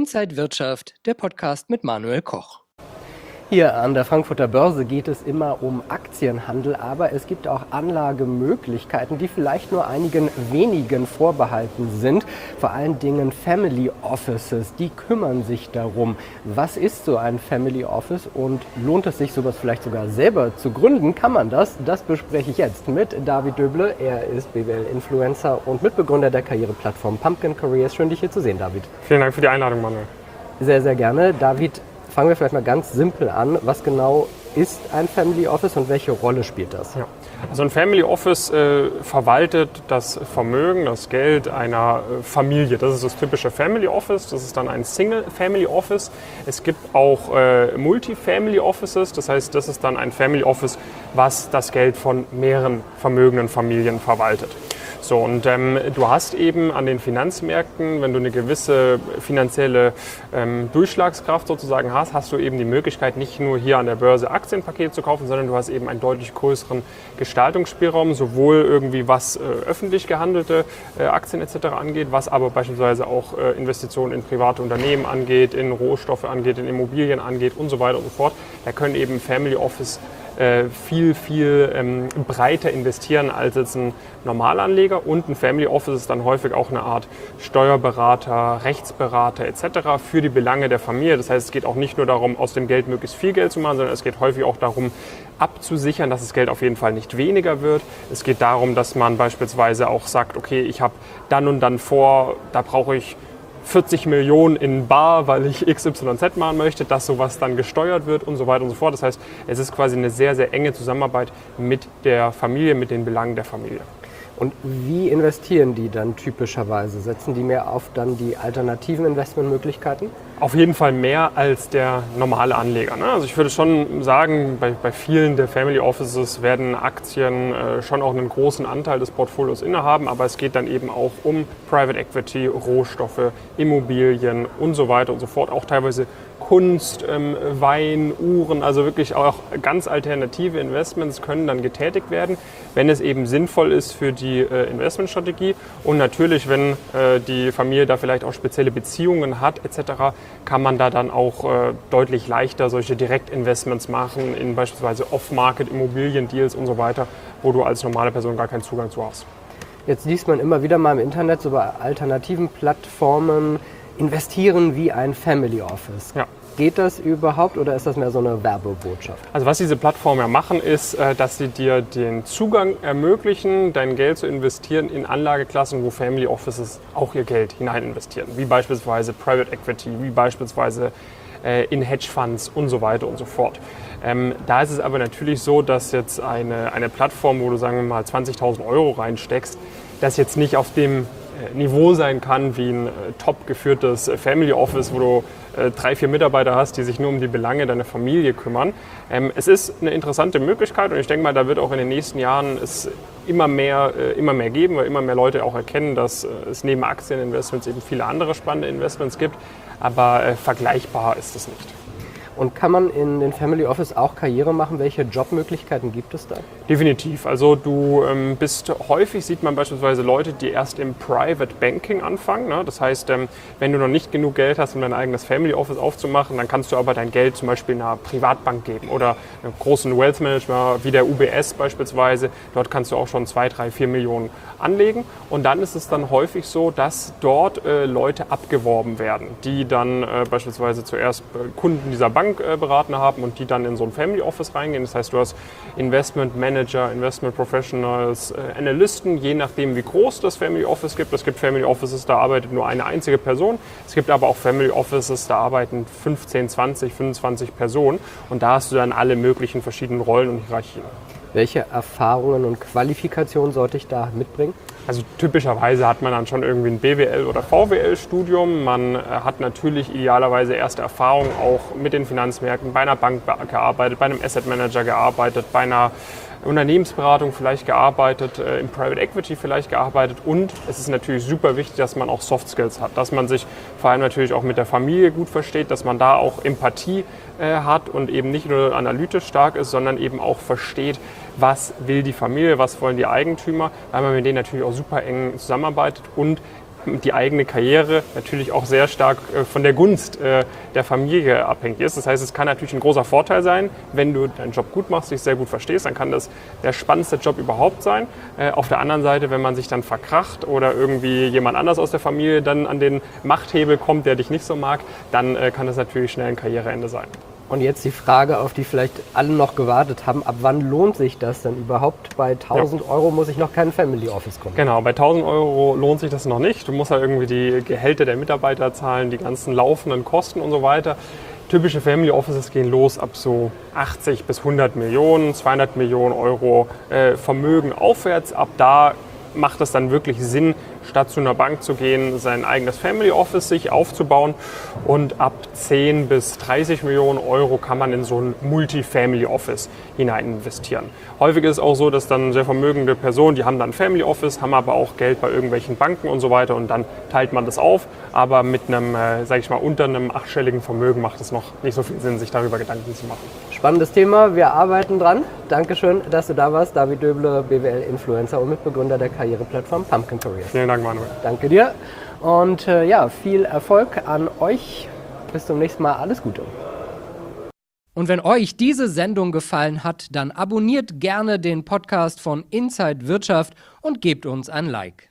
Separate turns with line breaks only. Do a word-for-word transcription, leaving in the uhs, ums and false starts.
Inside Wirtschaft, der Podcast mit Manuel Koch.
Hier an der Frankfurter Börse geht es immer um Aktienhandel, aber es gibt auch Anlagemöglichkeiten, die vielleicht nur einigen wenigen vorbehalten sind. Vor allen Dingen Family Offices, die kümmern sich darum. Was ist so ein Family Office und lohnt es sich, sowas vielleicht sogar selber zu gründen? Kann man das? Das bespreche ich jetzt mit David Döble. Er ist B W L-Influencer und Mitbegründer der Karriereplattform Pumpkin Careers. Schön, dich hier zu sehen, David.
Vielen Dank für die Einladung, Manuel.
Sehr, sehr gerne. David, fangen wir vielleicht mal ganz simpel an. Was genau ist ein Family Office und welche Rolle spielt das?
Ja. Also ein Family Office äh, verwaltet das Vermögen, das Geld einer äh, Familie. Das ist das typische Family Office. Das ist dann ein Single Family Office. Es gibt auch äh, Multi-Family Offices. Das heißt, das ist dann ein Family Office, was das Geld von mehreren vermögenden Familien verwaltet. So, und ähm, du hast eben an den Finanzmärkten, wenn du eine gewisse finanzielle ähm, Durchschlagskraft sozusagen hast, hast du eben die Möglichkeit, nicht nur hier an der Börse Aktienpakete zu kaufen, sondern du hast eben einen deutlich größeren Gestaltungsspielraum, sowohl irgendwie was äh, öffentlich gehandelte äh, Aktien et cetera angeht, was aber beispielsweise auch äh, Investitionen in private Unternehmen angeht, in Rohstoffe angeht, in Immobilien angeht und so weiter und so fort. Da können eben Family Office viel, viel ähm, breiter investieren als jetzt ein Normalanleger. Und ein Family Office ist dann häufig auch eine Art Steuerberater, Rechtsberater et cetera für die Belange der Familie. Das heißt, es geht auch nicht nur darum, aus dem Geld möglichst viel Geld zu machen, sondern es geht häufig auch darum, abzusichern, dass das Geld auf jeden Fall nicht weniger wird. Es geht darum, dass man beispielsweise auch sagt, okay, ich habe dann und dann vor, da brauche ich vierzig Millionen in bar, weil ich X Y Z machen möchte, dass sowas dann gesteuert wird und so weiter und so fort. Das heißt, es ist quasi eine sehr, sehr enge Zusammenarbeit mit der Familie, mit den Belangen der Familie.
Und wie investieren die dann typischerweise? Setzen die mehr auf dann die alternativen Investmentmöglichkeiten?
Auf jeden Fall mehr als der normale Anleger. Ne? Also ich würde schon sagen, bei, bei vielen der Family Offices werden Aktien äh, schon auch einen großen Anteil des Portfolios innehaben, aber es geht dann eben auch um Private Equity, Rohstoffe, Immobilien und so weiter und so fort. Auch teilweise Kunst, ähm, Wein, Uhren, also wirklich auch ganz alternative Investments können dann getätigt werden, wenn es eben sinnvoll ist für die äh, Investmentstrategie. Und natürlich, wenn äh, die Familie da vielleicht auch spezielle Beziehungen hat et cetera, kann man da dann auch äh, deutlich leichter solche Direktinvestments machen in beispielsweise Off-Market-Immobilien-Deals und so weiter, wo du als normale Person gar keinen Zugang zu hast.
Jetzt liest man immer wieder mal im Internet so bei alternativen Plattformen, investieren wie ein Family Office.
Ja.
Geht das überhaupt oder ist das mehr so eine Werbebotschaft?
Also was diese Plattformen ja machen, ist, dass sie dir den Zugang ermöglichen, dein Geld zu investieren in Anlageklassen, wo Family Offices auch ihr Geld hinein investieren. Wie beispielsweise Private Equity, wie beispielsweise in Hedgefonds und so weiter und so fort. Ähm, da ist es aber natürlich so, dass jetzt eine, eine Plattform, wo du sagen wir mal zwanzigtausend Euro reinsteckst, das jetzt nicht auf dem Niveau sein kann wie ein äh, top geführtes Family Office, wo du äh, drei, vier Mitarbeiter hast, die sich nur um die Belange deiner Familie kümmern. Ähm, es ist eine interessante Möglichkeit und ich denke mal, da wird auch in den nächsten Jahren es immer mehr, äh, immer mehr geben, weil immer mehr Leute auch erkennen, dass äh, es neben Aktieninvestments eben viele andere spannende Investments gibt, aber äh, vergleichbar ist es nicht.
Und kann man in den Family Office auch Karriere machen? Welche Jobmöglichkeiten gibt es da?
Definitiv. Also du ähm, bist häufig, sieht man beispielsweise Leute, die erst im Private Banking anfangen. Ne? Das heißt, ähm, wenn du noch nicht genug Geld hast, um dein eigenes Family Office aufzumachen, dann kannst du aber dein Geld zum Beispiel einer Privatbank geben oder einem großen Wealth Manager wie der U B S beispielsweise. Dort kannst du auch schon zwei, drei, vier Millionen anlegen. Und dann ist es dann häufig so, dass dort äh, Leute abgeworben werden, die dann äh, beispielsweise zuerst äh, Kunden dieser Bank beraten haben und die dann in so ein Family Office reingehen. Das heißt, du hast Investment Manager, Investment Professionals, äh, Analysten, je nachdem wie groß das Family Office gibt. Es gibt Family Offices, da arbeitet nur eine einzige Person. Es gibt aber auch Family Offices, da arbeiten fünfzehn, zwanzig, fünfundzwanzig Personen und da hast du dann alle möglichen verschiedenen Rollen und Hierarchien.
Welche Erfahrungen und Qualifikationen sollte ich da mitbringen?
Also typischerweise hat man dann schon irgendwie ein B W L- oder V W L-Studium. Man hat natürlich idealerweise erste Erfahrung auch mit den Finanzmärkten, bei einer Bank gearbeitet, bei einem Asset Manager gearbeitet, bei einer Unternehmensberatung vielleicht gearbeitet, im Private Equity vielleicht gearbeitet und es ist natürlich super wichtig, dass man auch Soft Skills hat, dass man sich vor allem natürlich auch mit der Familie gut versteht, dass man da auch Empathie äh, hat und eben nicht nur analytisch stark ist, sondern eben auch versteht, was will die Familie, was wollen die Eigentümer, weil man mit denen natürlich auch super eng zusammenarbeitet und die eigene Karriere natürlich auch sehr stark äh, von der Gunst äh, der Familie abhängig ist. Das heißt, es kann natürlich ein großer Vorteil sein, wenn du deinen Job gut machst, dich sehr gut verstehst, dann kann das der spannendste Job überhaupt sein. Äh, auf der anderen Seite, wenn man sich dann verkracht oder irgendwie jemand anders aus der Familie dann an den Machthebel kommt, der dich nicht so mag, dann äh, kann das natürlich schnell ein Karriereende sein.
Und jetzt die Frage, auf die vielleicht alle noch gewartet haben, ab wann lohnt sich das denn überhaupt? Bei tausend ja. Euro muss ich noch keinen Family Office gründen.
Genau, bei tausend Euro lohnt sich das noch nicht. Du musst ja irgendwie die Gehälter der Mitarbeiter zahlen, die ganzen laufenden Kosten und so weiter. Typische Family Offices gehen los ab so achtzig bis hundert Millionen, zweihundert Millionen Euro äh, Vermögen aufwärts. Ab da macht es dann wirklich Sinn, statt zu einer Bank zu gehen, sein eigenes Family Office sich aufzubauen. Und ab zehn bis dreißig Millionen Euro kann man in so ein Multi-Family Office hinein investieren. Häufig ist es auch so, dass dann sehr vermögende Personen, die haben dann ein Family Office, haben aber auch Geld bei irgendwelchen Banken und so weiter und dann teilt man das auf. Aber mit einem, äh, sage ich mal, unter einem achtstelligen Vermögen macht es noch nicht so viel Sinn, sich darüber Gedanken zu machen.
Spannendes Thema, wir arbeiten dran. Dankeschön, dass du da warst. David Döble, B W L-Influencer und Mitbegründer der Karriereplattform Pumpkin Careers.
Vielen Dank, Manuel.
Danke dir und äh, ja, viel Erfolg an euch. Bis zum nächsten Mal. Alles Gute.
Und wenn euch diese Sendung gefallen hat, dann abonniert gerne den Podcast von Inside Wirtschaft und gebt uns ein Like.